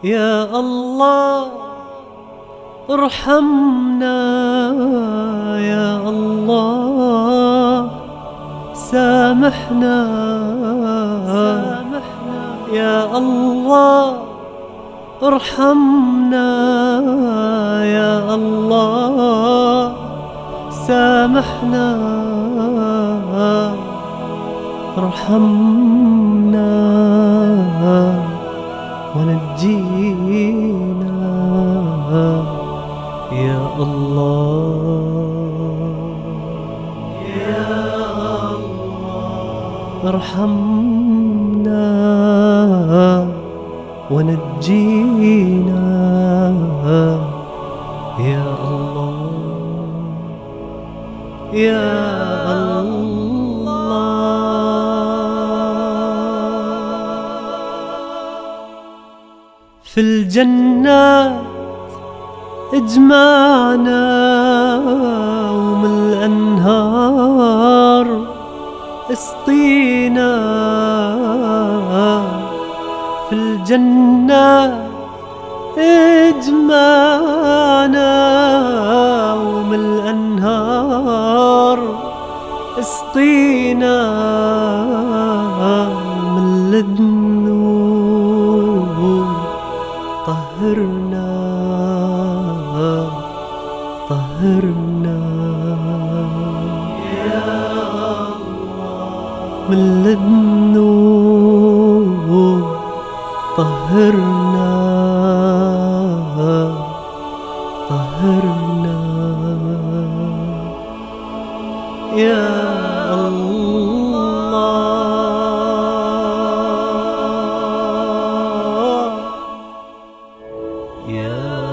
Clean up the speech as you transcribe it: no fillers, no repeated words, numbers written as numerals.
يا الله ارحمنا، يا الله سامحنا، يا الله ارحمنا، يا الله سامحنا، ارحمنا ونجينا يا الله، يا الله ارحمنا ونجينا يا الله، يا الله. في الجنات اجمعنا ومن الأنهار اسقينا، في الجنات اجمعنا ومن الأنهار اسقينا، من الذنوب طهرنا طهرنا يا الله، من الذنوب طهرنا طهرنا يا الله، يا